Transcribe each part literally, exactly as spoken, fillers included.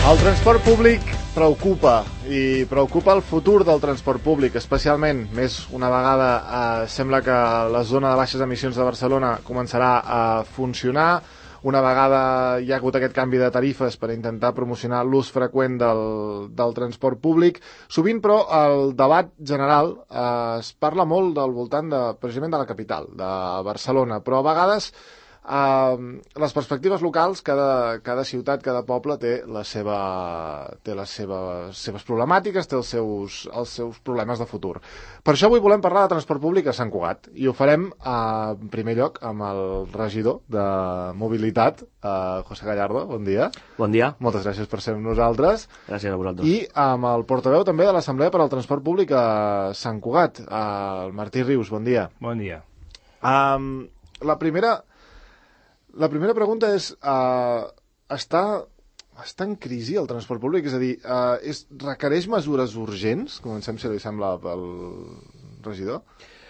El transport públic preocupa, i preocupa el futur del transport públic, especialment més una vegada eh, sembla que la zona de baixes emissions de Barcelona començarà a funcionar, una vegada hi ha hagut aquest canvi de tarifes per intentar promocionar l'ús freqüent del, del transport públic. Sovint, però, el debat general eh, es parla molt del voltant de, precisament de la capital, de Barcelona, però a vegades Uh, les perspectives locals, cada, cada ciutat, cada poble té, la seva, té les seves, seves problemàtiques, té els seus, els seus problemes de futur. Per això avui volem parlar de transport públic a Sant Cugat, i ho farem uh, en primer lloc amb el regidor de Mobilitat, uh, José Gallardo. Bon dia. Bon dia. Moltes gràcies per ser amb nosaltres. Gràcies a vosaltres. I amb el portaveu també de l'Assemblea per al Transport Públic a Sant Cugat, uh, el Martí Rius. Bon dia. Bon dia. Um, la primera... La primera pregunta és, uh, està, està en crisi el transport públic? És a dir, uh, és, requereix mesures urgents? Comencem, si li sembla, pel regidor.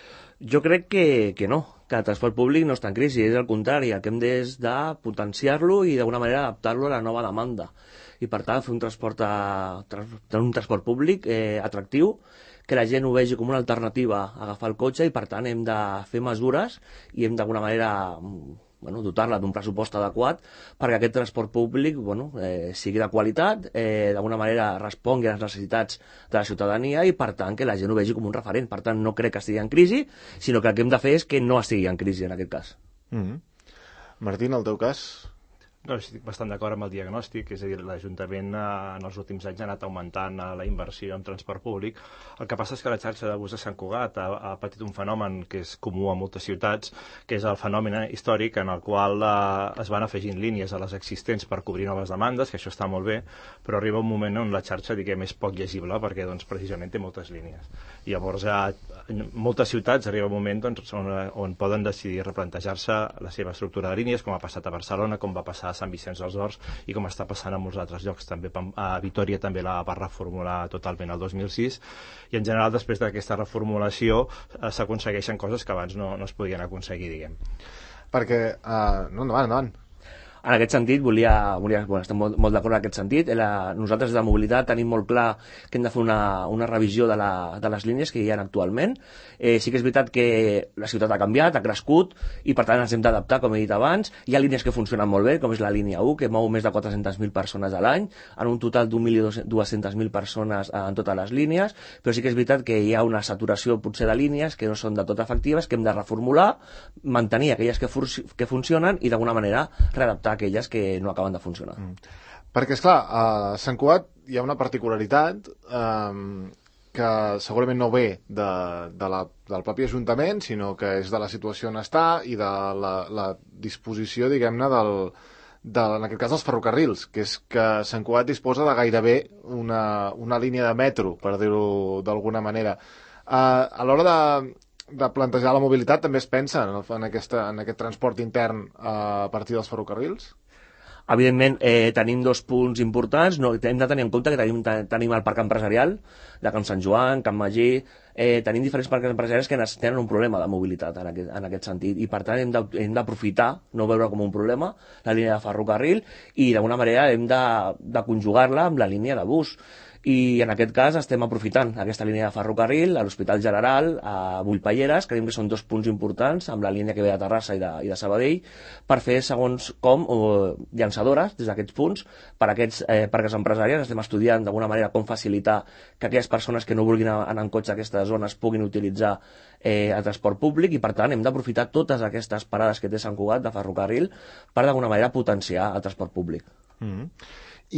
Jo crec que, que no, que el transport públic no està en crisi, és el contrari, el que hem és de potenciar-lo i d'alguna manera adaptar-lo a la nova demanda. I per tant, fer un transport, a, un transport públic eh, atractiu, que la gent ho vegi com una alternativa a agafar el cotxe, i per tant hem de fer mesures i hem d'alguna manera... Bueno, dotar-la d'un pressupost adequat perquè aquest transport públic bueno, eh, sigui de qualitat, eh, d'alguna manera respongui a les necessitats de la ciutadania i, per tant, que la gent ho vegi com un referent. Per tant, no crec que estigui en crisi, sinó que el que hem de fer és que no estigui en crisi en aquest cas. Mm-hmm. Martín, el teu cas? No, estic bastant d'acord amb el diagnòstic, és a dir, l'Ajuntament eh, en els últims anys ha anat augmentant eh, la inversió en transport públic. El que passa és que la xarxa de bus de Sant Cugat ha, ha patit un fenomen que és comú a moltes ciutats, que és el fenomen històric en el qual eh, es van afegint línies a les existents per cobrir noves demandes, que això està molt bé, però arriba un moment on la xarxa, diguem, és poc llegible, perquè doncs, precisament té moltes línies. I llavors, eh, en moltes ciutats arriba un moment doncs, on, on poden decidir replantejar-se la seva estructura de línies, com ha passat a Barcelona, com va passar a Sant Vicenç dels Horts i com està passant a molts altres llocs. També a Vitòria també la va reformular totalment el dos mil sis, i en general després d'aquesta reformulació eh, s'aconsegueixen coses que abans no, no es podien aconseguir, diguem. Perquè, uh, no, endavant, endavant. En aquest sentit, volia, volia bueno, estem molt, molt d'acord en aquest sentit. La, nosaltres de mobilitat tenim molt clar que hem de fer una, una revisió de, la, de les línies que hi ha actualment. Eh, sí que és veritat que la ciutat ha canviat, ha crescut, i per tant ens hem d'adaptar, com he dit abans. Hi ha línies que funcionen molt bé, com és la línia u, que mou més de quatre-centes mil persones a l'any, en un total d'un milió dues-centes mil persones en totes les línies, però sí que és veritat que hi ha una saturació potser de línies que no són de tot efectives, que hem de reformular, mantenir aquelles que, que funcionen i d'alguna manera readaptar aquelles que no acaben de funcionar. Mm. Perquè, esclar, a Sant Cugat hi ha una particularitat um, que segurament no ve de, de la, del propi Ajuntament, sinó que és de la situació on està i de la, la disposició, diguem-ne, del, de, en aquest cas dels ferrocarrils, que és que Sant Cugat disposa de gairebé una, una línia de metro, per dir-ho d'alguna manera. Uh, a l'hora de de plantejar la mobilitat també es pensa en, el, en, aquesta, en aquest transport intern eh, a partir dels ferrocarrils? Evidentment, eh, tenim dos punts importants. No, hem de tenir en compte que tenim, tenim el parc empresarial de Camp Sant Joan, Camp Magí, eh, tenim diferents parcs empresarials que tenen un problema de mobilitat en aquest, en aquest sentit, i per tant hem d'aprofitar, no veure com un problema, la línia de ferrocarril, i d'alguna manera hem de, de conjugar-la amb la línia de bus. I en aquest cas estem aprofitant aquesta línia de ferrocarril a l'Hospital General, a Bullpalleres, creiem que són dos punts importants amb la línia que ve de Terrassa i de, i de Sabadell, per fer segons com o, llançadores des d'aquests punts per a aquests eh, parcs empresarials. Estem estudiant d'alguna manera com facilitar que aquelles persones que no vulguin anar en cotxe a aquestes zones puguin utilitzar eh, el transport públic, i per tant hem d'aprofitar totes aquestes parades que té Sant Cugat de ferrocarril per d'alguna manera potenciar el transport públic. Mm-hmm.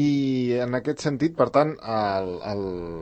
I en aquest sentit, per tant, el, el,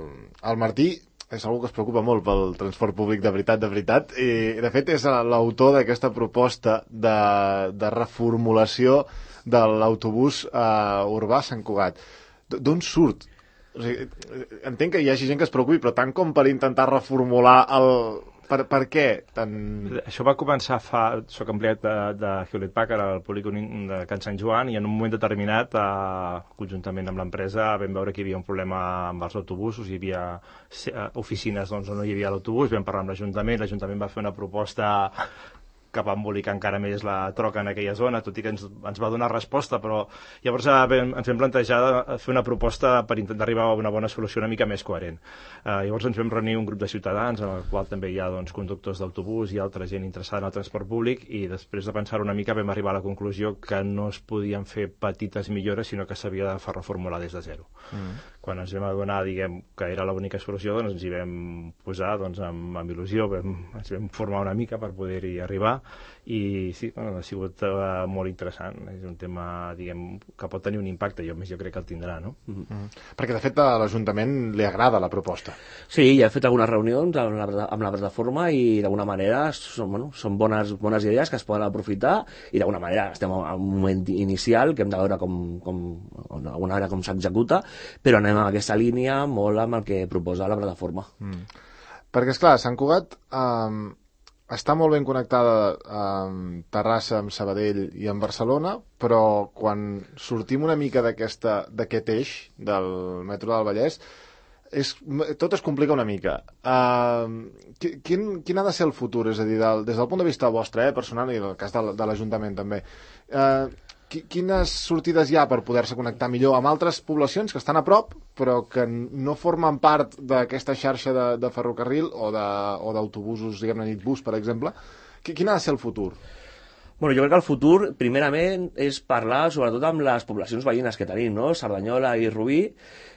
el Martí és algú que es preocupa molt pel transport públic de veritat, de veritat, i de fet és l'autor d'aquesta proposta de, de reformulació de l'autobús eh, urbà Sant Cugat. D'on surt? O sigui, entenc que hi hagi gent que es preocupi, però tant com per intentar reformular el... Per, per què? Tan... Això va començar fa... Soc empleat de, de Hewlett Packard al polígon de Can Sant Joan, i en un moment determinat, eh, conjuntament amb l'empresa, vam veure que hi havia un problema amb els autobusos, hi havia eh, oficines doncs, on no hi havia l'autobús, vam parlar amb l'Ajuntament, l'Ajuntament va fer una proposta que va embolicar encara més la troca en aquella zona, tot i que ens, ens va donar resposta, però llavors eh, vam, ens vam plantejar fer una proposta per intentar arribar a una bona solució una mica més coherent. Eh, llavors ens vam reunir un grup de ciutadans, en el qual també hi ha doncs, conductors d'autobús i altra gent interessada en el transport públic, i després de pensar una mica vam arribar a la conclusió que no es podien fer petites millores, sinó que s'havia de reformular des de zero. Mm. Quan ens vam adonar, diguem, que era l'única solució, doncs ens hi vam posar doncs, amb, amb il·lusió, vam, ens vam formar una mica per poder-hi arribar, i sí, bueno, ha sigut uh, molt interessant. És un tema, diguem, que pot tenir un impacte, jo més jo crec que el tindrà, no? Mm -hmm. Perquè, de fet, a l'Ajuntament li agrada la proposta. Sí, ja he fet algunes reunions amb la, amb la plataforma i d'alguna manera són, bueno, són bones, bones idees que es poden aprofitar, i d'alguna manera estem en un moment inicial que hem de veure com, com, d'alguna manera com s'executa, però anem en aquesta línia molt amb el que proposa la plataforma. Mm. Perquè, esclar, Sant Cugat um, està molt ben connectada amb Terrassa, amb Sabadell i amb Barcelona, però quan sortim una mica d'aquest eix del metro del Vallès, és, tot es complica una mica. Uh, quin, quin ha de ser el futur? És a dir, del, des del punt de vista vostre, eh, personal, i en el cas de, de l'Ajuntament també, uh, quines sortides hi ha per poder-se connectar millor amb altres poblacions que estan a prop però que no formen part d'aquesta xarxa de, de ferrocarril o d'autobusos, diguem-ne, nitbus, per exemple? Quin ha de ser el futur? Bueno, jo crec que el futur, primerament, és parlar sobretot amb les poblacions veïnes que tenim, no? Cerdanyola i Rubí,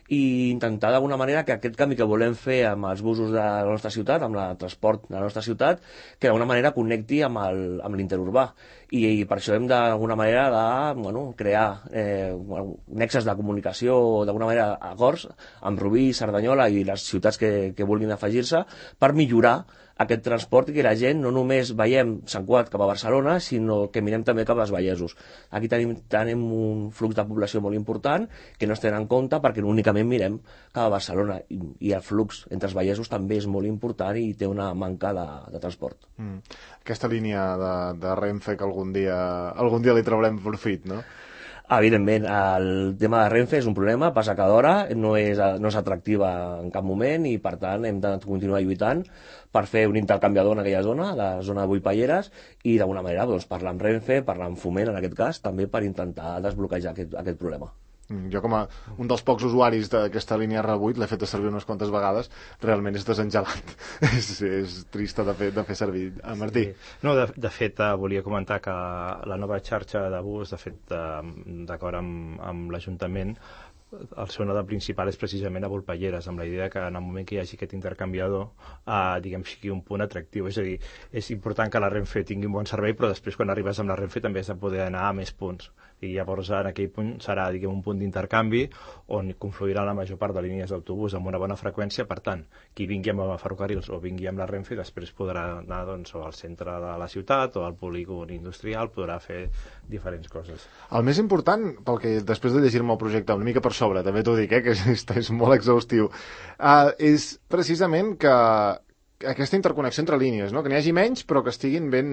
i intentar d'alguna manera que aquest canvi que volem fer amb els busos de la nostra ciutat, amb el transport de la nostra ciutat, que d'alguna manera connecti amb l'interurbà. I, I per això hem d'alguna manera de bueno, crear eh, nexes de comunicació o d'alguna manera acords amb Rubí, Cerdanyola i les ciutats que, que vulguin afegir-se per millorar aquest transport i que la gent no només veiem Sant Cugat cap a Barcelona, sinó que mirem també cap als vallesos. Aquí tenim, tenim un flux de població molt important que no es tenen en compte perquè únicament mirem cap a Barcelona, i, i el flux entre els vallesos també és molt important i té una manca de, de transport. Mm. Aquesta línia de, de Renfe que algun dia, algun dia li traurem profit, no? Evidentment, el tema de Renfe és un problema, passa cada hora, no és, no és atractiva en cap moment i, per tant, hem de continuar lluitant per fer un intercanviador en aquella zona, la zona de Vuipalleres, i d'alguna manera doncs, parlar amb Renfe, parlar amb Foment, en aquest cas, també per intentar desbloquejar aquest, aquest problema. Jo, com a un dels pocs usuaris d'aquesta línia R vuit, l'he fet servir unes quantes vegades, realment és desengelat. és, és trista de fer, de fer servir. A Martí. Sí. No, de, de fet, uh, volia comentar que la nova xarxa de bus, de fet, uh, d'acord amb, amb l'Ajuntament, el seu node principal és precisament a Volpelleres, amb la idea que en el moment que hi hagi aquest intercanviador, eh, diguem, sigui un punt atractiu. És a dir, és important que la Renfe tingui un bon servei, però després quan arribes amb la Renfe també has de poder anar a més punts. I llavors en aquell punt serà, diguem, un punt d'intercanvi on confluirà la major part de línies d'autobús amb una bona freqüència. Per tant, qui vingui amb ferrocarrils o vingui amb la Renfe després podrà anar doncs, o al centre de la ciutat o al polígon industrial, podrà fer diferents coses. El més important, pel que després de llegir-me el projecte una mica per sobre, també t'ho dic, eh, que és, és molt exhaustiu, uh, és precisament que aquesta interconnexió entre línies, no? Que n'hi hagi menys, però que estiguin ben...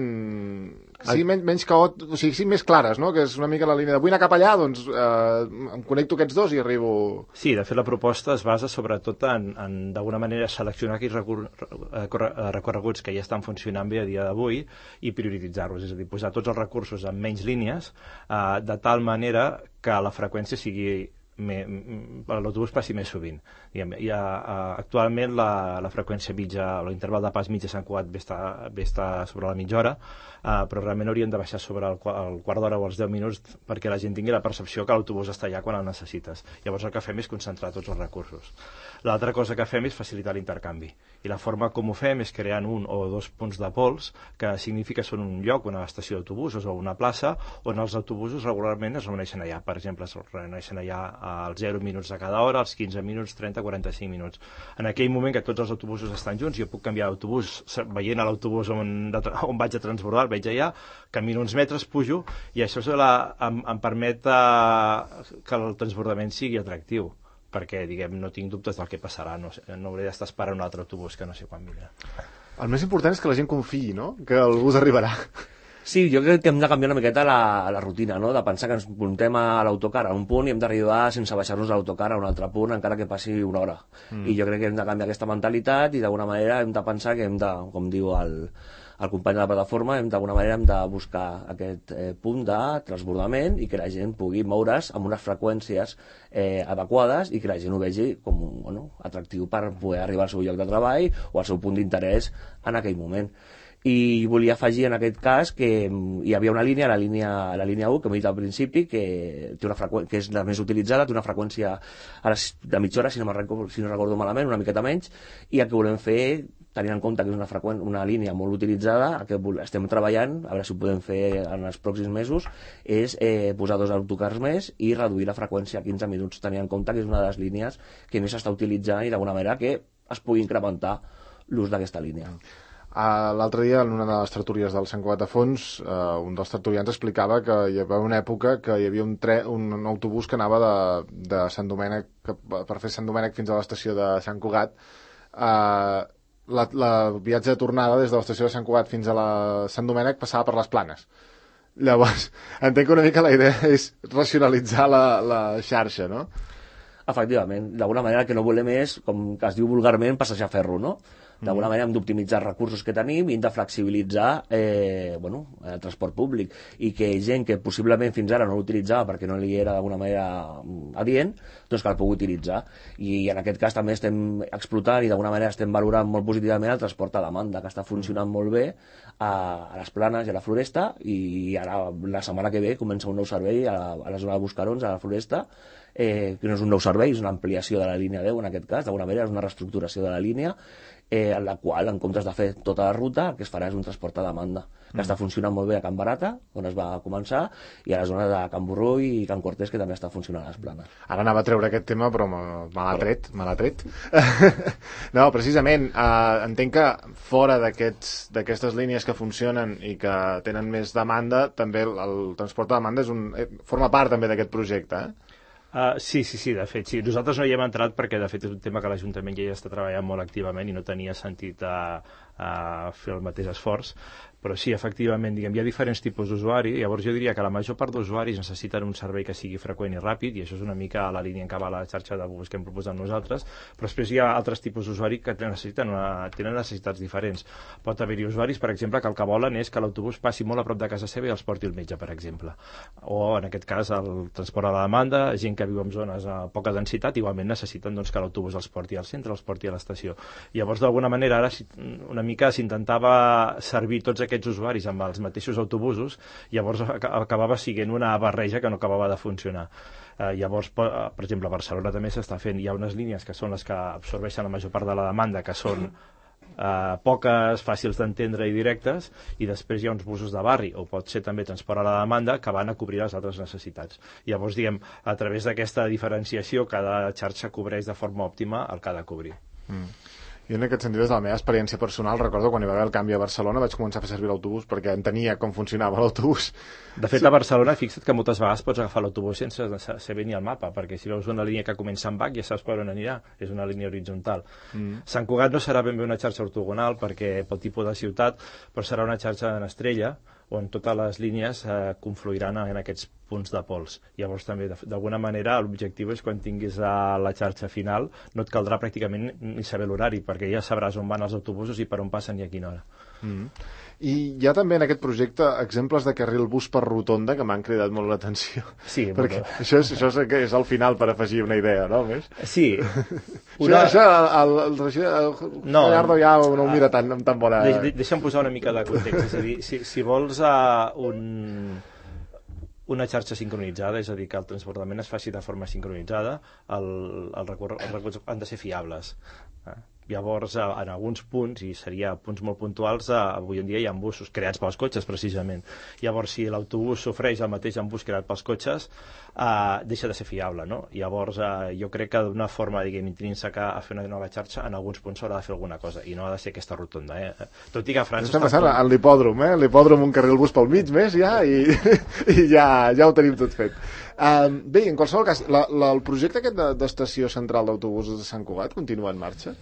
que siguin menys, menys caot... o sigui, siguin més clares, no? Que és una mica la línia de vull anar cap allà, doncs eh, em connecto aquests dos i arribo... Sí, de fet la proposta es basa sobretot en, en d'alguna manera, seleccionar aquells recor recorreguts que ja estan funcionant bé a dia d'avui i prioritzar-los, és a dir, posar tots els recursos en menys línies eh, de tal manera que la freqüència sigui l'autobús passi més sovint. Diguem, hi ha, uh, actualment la, la freqüència mitja, l'interval de pas mitja a Sant Cugat ve estar, ve estar sobre la mitja hora, uh, però realment haurien de baixar sobre el, el quart d'hora o els deu minuts perquè la gent tingui la percepció que l'autobús està allà quan el necessites. Llavors el que fem és concentrar tots els recursos. L'altra cosa que fem és facilitar l'intercanvi. I la forma com ho fem és creant un o dos punts de pols, que significa són un lloc, una estació d'autobusos o una plaça, on els autobusos regularment es reuneixen allà. Per exemple, es reuneixen allà als zero minuts de cada hora, als quinze minuts, trenta, quaranta-cinc minuts. En aquell moment que tots els autobusos estan junts, jo puc canviar d'autobús, veient a l'autobús on, on vaig a transbordar, el veig allà, camino uns metres, pujo, i això la, em, em permet uh, que el transbordament sigui atractiu, perquè, diguem, no tinc dubtes del que passarà, no, no hauré d'estar esperant un altre autobús que no sé quan vindrà. El més important és que la gent confiï, no?, que el bus arribarà. Sí, jo crec que hem de canviar una miqueta la, la rutina, no? De pensar que ens apuntem a l'autocar a un punt i hem d'arribar sense baixar-nos a l'autocar a un altre punt, encara que passi una hora. Mm. I jo crec que hem de canviar aquesta mentalitat i d'alguna manera hem de pensar que hem de, com diu el, el company de la plataforma hem d'alguna manera hem de buscar aquest eh, punt de transbordament i que la gent pugui moure's amb unes freqüències eh, adequades i que la gent ho vegi com bueno, atractiu per poder arribar al seu lloc de treball o al seu punt d'interès en aquell moment. I volia afegir en aquest cas que hi havia una línia, la línia, la línia u, que hem dit al principi, que, té una freqüència, que és la més utilitzada, té una freqüència a les, de mitja hora, si no, recordo, si no recordo malament, una miqueta menys, i el que volem fer, tenint en compte que és una, freqüent, una línia molt utilitzada, el que estem treballant, a veure si ho podem fer en els pròxims mesos, és eh, posar dos autocars més i reduir la freqüència a quinze minuts, tenint en compte que és una de les línies que més s'està utilitzant i d'alguna manera que es pugui incrementar l'ús d'aquesta línia. Uh, L'altre dia, en una de les tertúlies del Sant Cugat a Fons, uh, un dels tertulians explicava que hi havia una època que hi havia un, tre un, un autobús que anava de, de Sant Domènec, que, per fer Sant Domènec fins a l'estació de Sant Cugat. Uh, la, la viatge de tornada des de l'estació de Sant Cugat fins a la Sant Domènec passava per les Planes. Llavors, entenc que una mica la idea és racionalitzar la, la xarxa, no? Efectivament, d'alguna manera el que no volem és, com que es diu vulgarment, passejar ferro, no? D'alguna manera hem d'optimitzar els recursos que tenim i hem de flexibilitzar eh, bueno, el transport públic i que gent que possiblement fins ara no l'utilitzava perquè no li era d'alguna manera adient, doncs que el pugui utilitzar. I en aquest cas també estem explotant i d'alguna manera estem valorant molt positivament el transport a demanda, que està funcionant molt bé a, a les Planes i a la Floresta, i ara la setmana que ve comença un nou servei a la, a la zona de Buscarons, a la Floresta, eh, que no és un nou servei, és una ampliació de la línia deu en aquest cas, d'alguna manera és una reestructuració de la línia, eh, en la qual, en comptes de fer tota la ruta, el que es farà és un transport a demanda, que mm. està funcionant molt bé a Can Barata, on es va començar, i a la zona de Can Borró i Can Cortés, que també està funcionant a les Planes. Ara anava a treure aquest tema, però me, me l'ha tret, me l'ha tret. No, precisament, eh, entenc que fora d'aquestes línies que funcionen i que tenen més demanda, també el, el transport a demanda és un, eh, forma part també d'aquest projecte, eh? Uh, sí, sí, sí, de fet, sí. Nosaltres no hi hem entrat perquè, de fet, és un tema que l'Ajuntament ja hi està treballant molt activament i no tenia sentit a, a fer el mateix esforç. Però sí, efectivament, diguem, hi ha diferents tipus d'usuari, llavors jo diria que la major part d'usuaris necessiten un servei que sigui freqüent i ràpid, i això és una mica la línia en què va la xarxa de bus que hem proposat nosaltres, però després hi ha altres tipus d'usuari que necessiten una, tenen necessitats diferents. Pot haver-hi usuaris, per exemple, que el que volen és que l'autobús passi molt a prop de casa seva i els porti el metge, per exemple. O, en aquest cas, el transport a la demanda, gent que viu en zones a poca densitat, igualment necessiten doncs, que l'autobús els porti al centre, els porti a l'estació. Llavors, d'alguna manera, ara una mica s'intentava servir tots aquests usuaris amb els mateixos autobusos, llavors acabava sent una barreja que no acabava de funcionar. Eh, llavors, per, per exemple, a Barcelona també s'està fent, hi ha unes línies que són les que absorbeixen la major part de la demanda, que són eh, poques, fàcils d'entendre i directes, i després hi ha uns busos de barri, o pot ser també transport a la demanda, que van a cobrir les altres necessitats. Llavors, diguem, a través d'aquesta diferenciació, cada xarxa cobreix de forma òptima el que ha de cobrir. Mm. Jo en aquest sentit, des de la meva experiència personal, recordo quan hi va haver el canvi a Barcelona vaig començar a fer servir l'autobús perquè entenia com funcionava l'autobús. De fet, a Barcelona, fixa't que moltes vegades pots agafar l'autobús sense saber ni el mapa, perquè si veus una línia que comença amb H ja saps per on anirà, és una línia horitzontal. Mm. Sant Cugat no serà ben bé una xarxa ortogonal perquè pel tipus de ciutat, però serà una xarxa en estrella, on totes les línies eh, confluiran en aquests punts de pols. Llavors també, d'alguna manera, l'objectiu és quan tinguis a la xarxa final, no et caldrà pràcticament ni saber l'horari, perquè ja sabràs on van els autobusos i per on passen i a quina hora. Mm. I hi ha també en aquest projecte exemples de carril bus per rotonda que m'han cridat molt l'atenció. Sí, perquè molt... això, és, això és, és el final per afegir una idea, no? Més? Sí. Una... Això, això el, el, el, el, no, Gallardo ja no ho mira tan, amb tan bona... De, de, deixa'm posar una mica de context. És a dir, si, si vols uh, un, una xarxa sincronitzada, és a dir, que el transportament es faci de forma sincronitzada, el, el recurs, els recursos han de ser fiables. Eh? Llavors, en alguns punts, i seria punts molt puntuals, avui en dia hi ha busos creats pels cotxes, precisament. Llavors, si l'autobús s'ofreix el mateix en bus creat pels cotxes, eh, deixa de ser fiable, no? Llavors, eh, jo crec que d'una forma, diguem, intrínseca a fer una nova xarxa, en alguns punts s'haurà de fer alguna cosa, i no ha de ser aquesta rotonda, eh? Tot i que a França... Està passant a l'hipòdrom, eh? L'hipòdrom, un carril bus pel mig més, ja, i, i ja, ja ho tenim tot fet. Um, bé, en qualsevol cas, la, la, el projecte aquest d'estació central d'autobusos de Sant Cugat continua en marxa?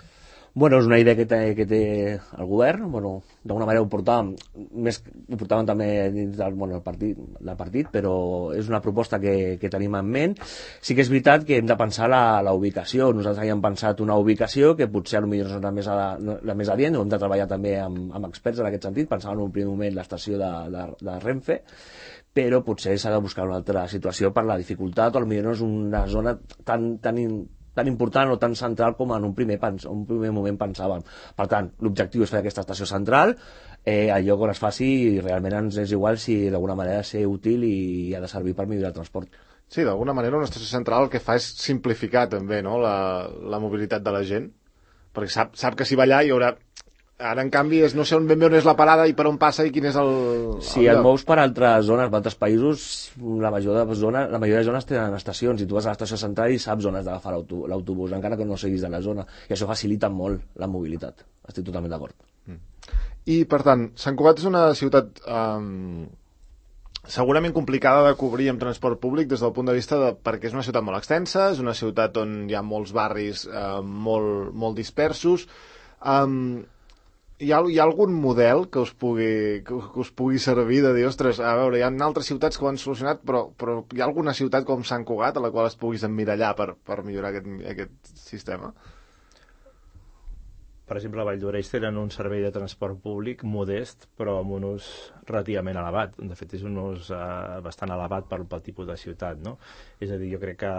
Bueno, és una idea que té, que té el govern, bueno, d'alguna manera ho portàvem, més, ho portàvem també dins del, bueno, el partit, del partit, però és una proposta que, que tenim en ment. Sí que és veritat que hem de pensar la, la ubicació. Nosaltres havíem pensat una ubicació que potser potser no és la més, a, la més adient, ho hem de treballar també amb, amb experts en aquest sentit, pensàvem en un primer moment l'estació de, de, de Renfe, però potser s'ha de buscar una altra situació per la dificultat, o potser no és una zona tan, tan, tan important o tan central com en un primer, un primer moment pensàvem. Per tant, l'objectiu és fer aquesta estació central, eh, el lloc on es faci realment ens és igual si d'alguna manera ser útil i ha de servir per millorar el transport. Sí, d'alguna manera una estació central el que fa és simplificar també, no?, la, la mobilitat de la gent, perquè sap, sap que si va allà hi haurà... Ara, en canvi, és no sé on ben bé on és la parada i per on passa i quin és el... Si el et mous per altres zones, per altres països, la majoria de zones, la majoria de zones tenen estacions i tu vas a l'estació central i saps on has d'agafar l'autobús, encara que no seguis de la zona. I això facilita molt la mobilitat. Estic totalment d'acord. Mm. I, per tant, Sant Cugat és una ciutat um, segurament complicada de cobrir amb transport públic des del punt de vista de... perquè és una ciutat molt extensa, és una ciutat on hi ha molts barris uh, molt, molt dispersos. Um, Hi ha, hi ha algun model que us pugui, que, que us pugui servir de dir, ostres, a veure, hi ha altres ciutats que ho han solucionat, però, però hi ha alguna ciutat com Sant Cugat a la qual es puguis emmirallar per, per millorar aquest, aquest sistema? Per exemple, a Vall d'Oreix tenen un servei de transport públic modest, però amb un ús relativament elevat. De fet, és un ús eh, bastant elevat pel, pel tipus de ciutat, no? És a dir, jo crec que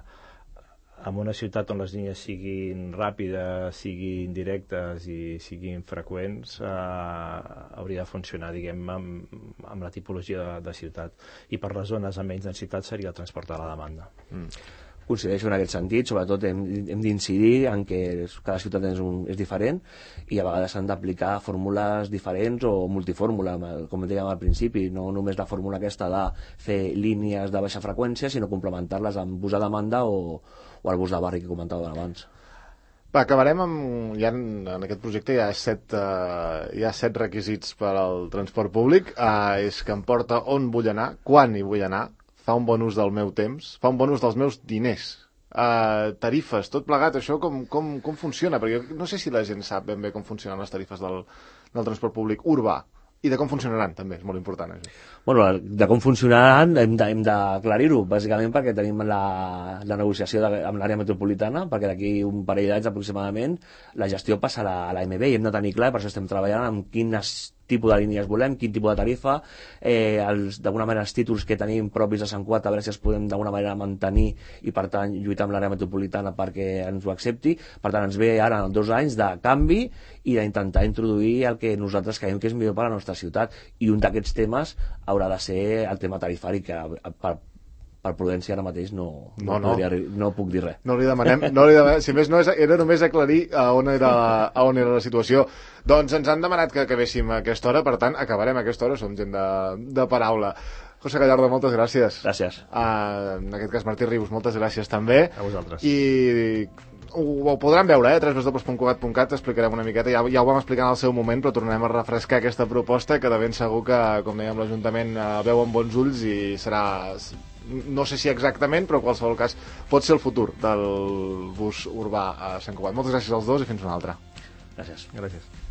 en una ciutat on les línies siguin ràpides, siguin directes i siguin freqüents, eh, hauria de funcionar, diguem, amb, amb la tipologia de, de ciutat. I per les zones amb menys densitat seria el transport a la demanda. Mm. Coincideixo en aquest sentit, sobretot hem, hem d'incidir en que cada ciutat és, un, és diferent i a vegades s'han d'aplicar fórmules diferents o multifórmula, com dèiem al principi, no només la fórmula aquesta de fer línies de baixa freqüència, sinó complementar-les amb bus a demanda o, o el bus de barri que comentàvem abans. Va, acabarem amb... Ja en, en aquest projecte hi ha set, uh, hi ha set requisits per al transport públic. Uh, és que em porta on vull anar, quan hi vull anar, fa un bon ús del meu temps, fa un bon ús dels meus diners, uh, tarifes, tot plegat, això com, com, com funciona? Perquè jo no sé si la gent sap ben bé com funcionen les tarifes del, del transport públic urbà. I de com funcionaran, també, és molt important, això. Bueno, de com funcionaran hem d'aclarir-ho, bàsicament perquè tenim la, la negociació de, amb l'àrea metropolitana, perquè d'aquí un parell d'anys aproximadament la gestió passarà a l'A M B i hem de tenir clar, per això estem treballant amb quines tipus de línies volem, quin tipus de tarifa, eh, d'alguna manera els títols que tenim propis de Sant Cugat, a veure si els podem d'alguna manera mantenir i per tant lluitar amb l'àrea metropolitana perquè ens ho accepti. Per tant ens ve ara dos anys de canvi i d'intentar introduir el que nosaltres creiem que és millor per a la nostra ciutat, i un d'aquests temes haurà de ser el tema tarifari, que per per prudència ara mateix no, no, no, podria, no puc dir res. No li demanem, no li demanem, si més no és, era només aclarir a on era, a on era la situació. Doncs ens han demanat que acabéssim a aquesta hora, per tant, acabarem a aquesta hora, som gent de, de paraula. José Gallardo, moltes gràcies. Gràcies. Uh, en aquest cas, Martí Rius, moltes gràcies també. A vosaltres. I ho, ho podran veure, eh? w w w punt cugat punt cat, explicarem una miqueta, ja, ja ho vam explicar en el seu moment, però tornarem a refrescar aquesta proposta, que de ben segur que, com dèiem, l'Ajuntament uh, veu amb bons ulls i serà... no sé si exactament, però en qualsevol cas pot ser el futur del bus urbà a Sant Cugat. Moltes gràcies als dos i fins una altra. Gràcies. Gràcies.